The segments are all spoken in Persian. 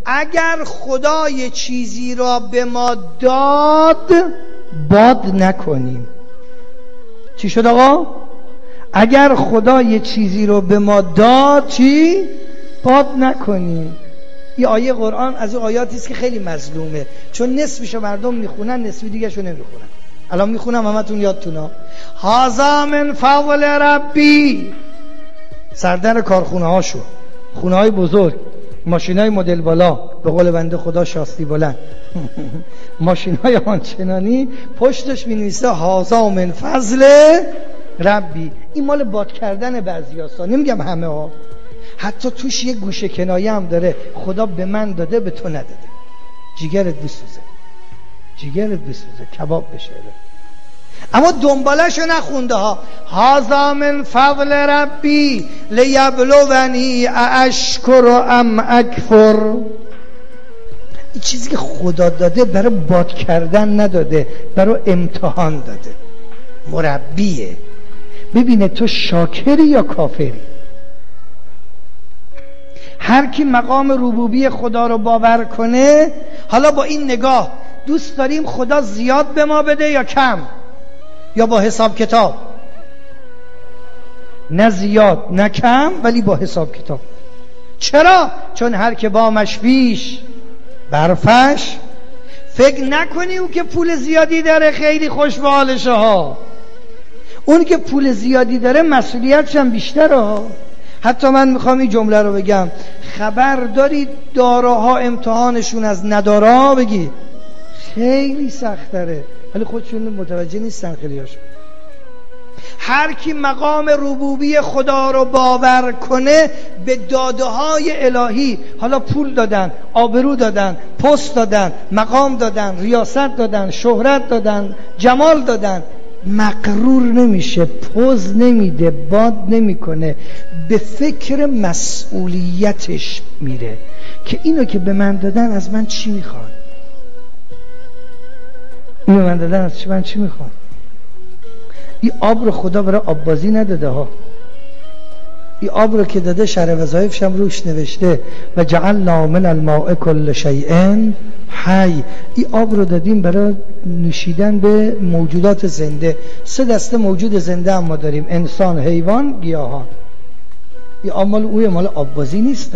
اگر خدا یه چیزی را به ما داد باد نکنیم. چی شد آقا؟ اگر خدا یه چیزی رو به ما داد چی؟ باد نکنیم. این آیه قرآن از این آیاتی است که خیلی مظلومه، چون نصفشو مردم میخونن، نصفی دیگه شو نمیخونن. الان میخونم همتون یادتونه. هذا من فضل ربی. سردر کارخونه هاشو، خونه های بزرگ، ماشین های مدل بالا، به قول بنده خدا شاستی بلند ماشین های آنچنانی پشتش می نویسه هذا من فضل ربی. این مال باد کردن بعضی هاستا، نمیگم همه ها، حتی توش یه گوشه کنایه هم داره. خدا به من داده به تو نداده. جیگرت بسوزه، جیگرت بسوزه، کباب بشه. اما دنبالشو نخونده ها. هذا من فضل ربی لیبلونی اشکر ام اکفر. این چیزی که خدا داده برای باد کردن نداده، برای امتحان داده. مربیه، ببینه تو شاکری یا کافری. هر کی مقام ربوبی خدا رو باور کنه، حالا با این نگاه دوست داریم خدا زیاد به ما بده یا کم، یا با حساب کتاب؟ نه زیاد نه کم، ولی با حساب کتاب. چرا؟ چون هر که بامش پیش برفش. فکر نکنی اون که پول زیادی داره خیلی خوش به حالشه ها. اون که پول زیادی داره مسئولیتش هم بیشتره ها. حتی من میخوام این جمله رو بگم، خبر دارید داراها امتحانشون از ندارا بگی خیلی سخت‌تره، ولی خودشون متوجه نیستن خیلیاشون. هر کی مقام ربوبی خدا رو باور کنه به داده‌های الهی، حالا پول دادن، آبرو دادن، پست دادن، مقام دادن، ریاست دادن، شهرت دادن، جمال دادن، مغرور نمیشه، پوز نمیده، باد نمیکنه، به فکر مسئولیتش میره که اینو که به من دادن از من چی میخوان، اینو من دادن از من چی میخوان. این آب رو خدا برای آب بازی نداده ها. این آب رو که داده شرع وظایفش هم روش نوشته و جعلنا من الماء کل شیء حی. این آب رو دادیم برای نوشیدن به موجودات زنده. 3 دسته موجود زنده هم ما داریم، انسان، حیوان، گیاهان. این آب مال آب بازی نیست ها.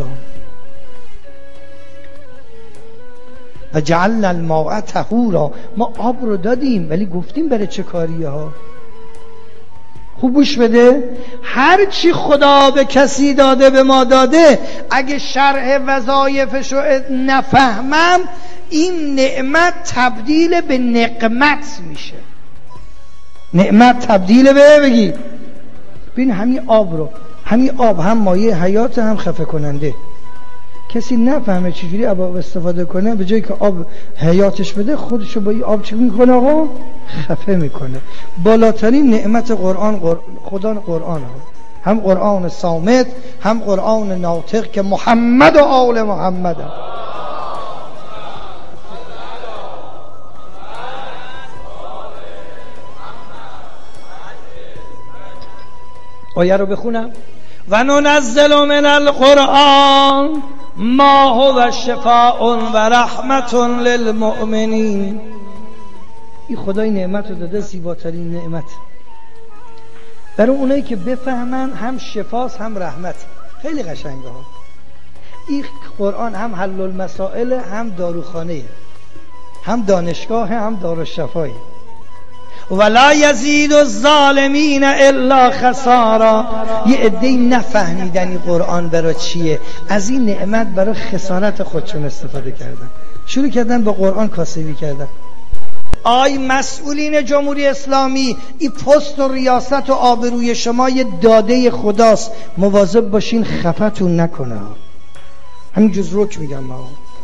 و جعلنا الماء طهورا. ما آب رو دادیم ولی گفتیم برای چه کاریه ها. خوب گوش بده، هر چی خدا به کسی داده به ما داده، اگه شرح وظایفش رو نفهمم این نعمت تبدیل به نقمت میشه. نعمت تبدیل به بگی ببین همین آب رو، همین آب هم مایه حیات هم خفه کننده. کسی نفهمه چجوری آب استفاده کنه، به جایی که آب حیاتش بده خودشو با این آب چی میکنه آقا؟ خفه میکنه. بالاترین نعمت قرآن خدا قرآن هم قرآن صامت هم قرآن ناطق که محمد و آل محمد هم. آیه رو بخونم. و ننزل من القرآن ما هو شفاء و رحمت للمؤمنین. این خدای نعمت رو داده، زیباترین نعمت برای اونایی که بفهمن، هم شفاست هم رحمت. خیلی قشنگه ها. این قرآن هم حل المسائل، هم داروخانه، هم دانشگاه، هم دارالشفایی. ولا یزید الظالمین الا خسارا. یه عده‌ای نفهمیدن این قرآن برای چیه، از این نعمت برای خسارت خودشون استفاده کردن، شروع کردن با قرآن کاسبی کردن. آی مسئولین جمهوری اسلامی، این پست و ریاست و آبروی شما یه داده خداست، مواظب باشین خفتون نکنه. همین جز رک میگم ما.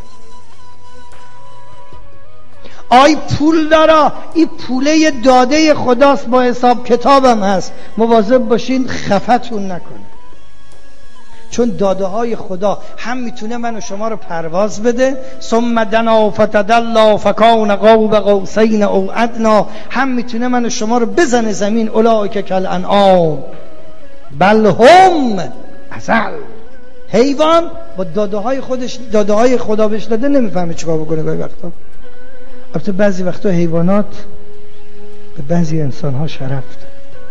آی پول دارا، این پوله داده خداست، با حساب کتابم هست، مواظب باشین خفتون نکنه. چون داده های خدا هم میتونه من و شما رو پرواز بده، ثم دنا فتدلا فکان قاب قوسین او ادنا، هم میتونه من و شما رو بزنه زمین، اولئک کالانعام بل هم اضل. حیوان با داده های خدا بهش داده نمیفهمه چیکار بکنه. گاهی وقتا البته بعضی وقتا حیوانات به بعضی انسان ها شرف ده.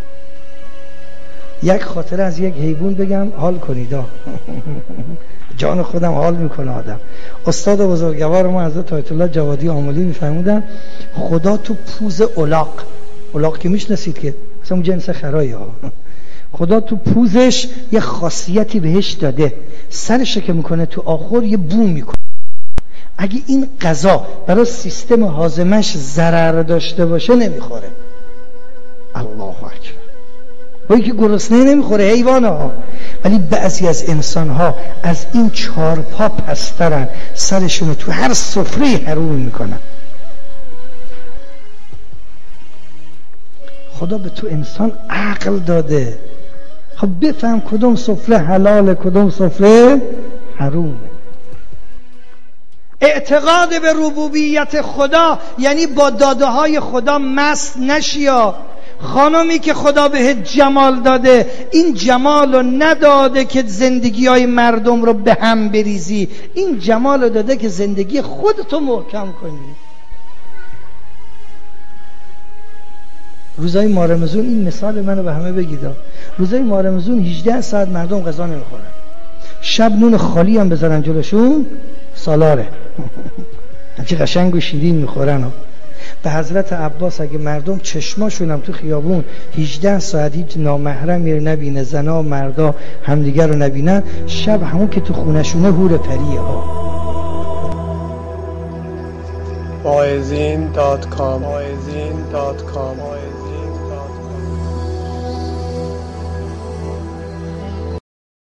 یک خاطره از یک حیوان بگم حال کنید. جان خودم حال میکنه آدم. استاد بزرگوار ما حضرت آیت الله جوادی آملی میفهمودن خدا تو پوز الاغ که میشناسید که اصلا اون جنس خرایی ها، خدا تو پوزش یه خاصیتی بهش داده، سرش که میکنه تو آخر یه بو میکنه. اگه این غذا برای سیستم هاضمش ضرر داشته باشه نمیخوره. الله اکبر. با اینکه گرسنه نمیخوره حیوان ها، ولی بعضی از انسان ها از این 4 پا پسترن، سرشونو تو هر سفره حروم میکنن. خدا به تو انسان عقل داده، خب بفهم کدوم سفره حلاله کدوم سفره حرومه. اعتقاد به ربوبیت خدا یعنی با داده های خدا مست نشیا. خانمی که خدا بهت جمال داده، این جمال رو نداده که زندگی های مردم رو به هم بریزی، این جمال رو داده که زندگی خودتو محکم کنی. روزای ماه رمضان این مثال منو به همه بگید. روزای ماه رمضان 18 ساعت مردم غذا نمیخورن، شب نون خالی هم بذارن جلوشون سالاره همچه قشنگ و شیرین میخورن. به حضرت عباس اگه مردم چشماشون هم تو خیابون 18 ساعت هیچ نامحرمی رو نبینه، زنا و مردا همدیگر رو نبینن، شب همون که تو خونشونه هور پریه ها. واعظین.com